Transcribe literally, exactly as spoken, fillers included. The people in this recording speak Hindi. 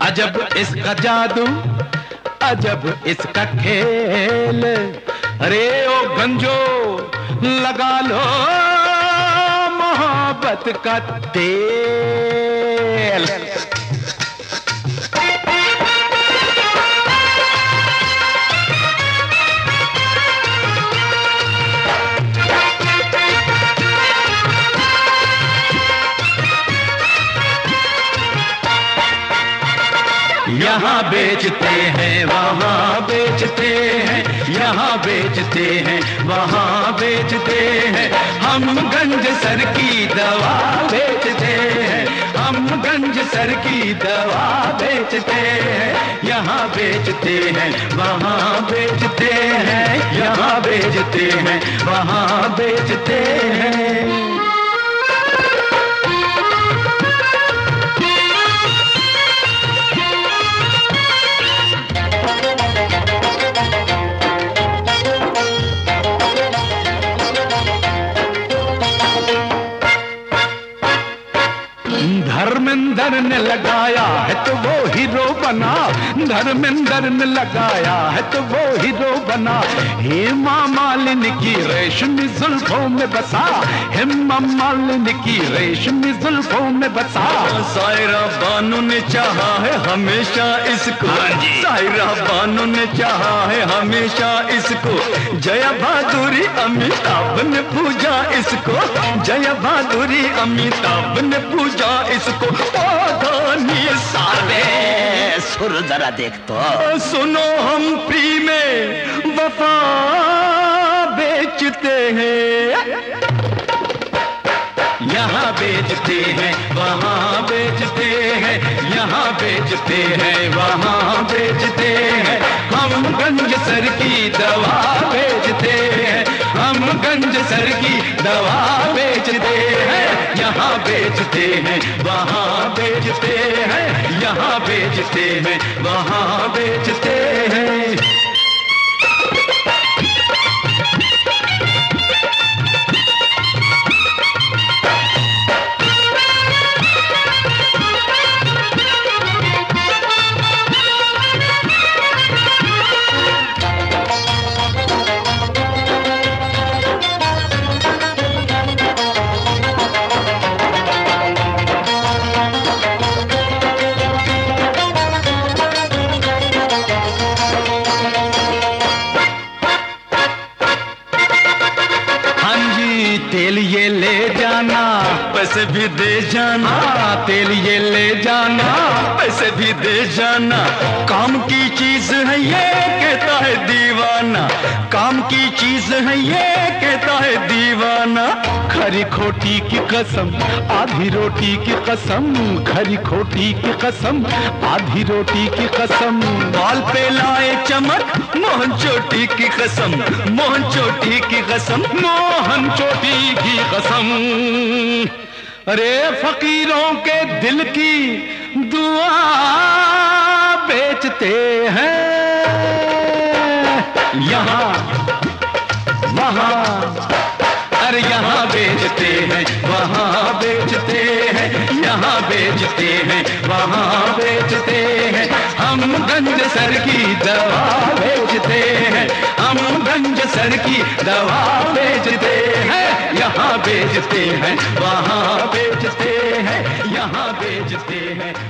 अजब इसका जादू, अजब इसका खेल। अरे ओ गंजो लगा लो मोहब्बत का तेल। यहाँ बेचते हैं वहाँ बेचते हैं, यहाँ बेचते हैं वहाँ बेचते हैं। हम गंज सर की दवा बेचते हैं, हम गंज सर की दवा बेचते हैं। यहाँ बेचते हैं वहाँ बेचते हैं, यहाँ बेचते हैं वहाँ बेचते हैं। धर्मेंद्र ने लगाया है तो वो हीरो बना, धर्मेंद्र ने लगाया है तो वो हीरो बना। हेमा मालिनी की रेशमी जुल्फों में बसा, हेमा मालिनी की रेशमी जुल्फों में बसा। सायरा बानो ने चाहा है हमेशा इसको, सायरा बानो ने चाहा है हमेशा इसको। जया बहादुरी अमिताभ ने पूजा इसको, जया बहादुरी अमिताभ ने पूजा इसको। ओ धनी साले सुर जरा देख तो सुनो, हम फ्री में वफा बेचते हैं। यहाँ बेचते हैं वहाँ बेचते हैं, यहाँ बेचते हैं वहाँ बेचते हैं। हम गंज सर की दवा बेचते हैं, हम गंज सर की दवा बेचते हैं। यहाँ बेचते हैं वहाँ बेचते हैं, यहाँ बेचते हैं वहाँ बेचते हैं। तेल ये ले जाना पैसे भी दे जाना, तेल ये ले जाना पैसे भी दे जाना। काम की चीज है ये कहता है दीवाना, काम की चीज है ये कहता है दीवाना। खरी खोटी की कसम आधी रोटी की कसम, खरी खोटी की कसम आधी रोटी की कसम। बाल पे लाए चमक मोहन चोटी की कसम, मोहन चोटी की कसम, मोहन चोटी की कसम। अरे फकीरों के दिल की दुआ बेचते हैं। यहाँ वहाँ, अरे यहाँ बेचते हैं वहाँ बेचते हैं, यहाँ बेचते हैं वहाँ बेचते हैं। हम गंज सर की दवा बेचते हैं, हम गंज सर की दवा बेचते हैं। यहाँ बेचते हैं वहाँ बेचते हैं, यहाँ बेचते हैं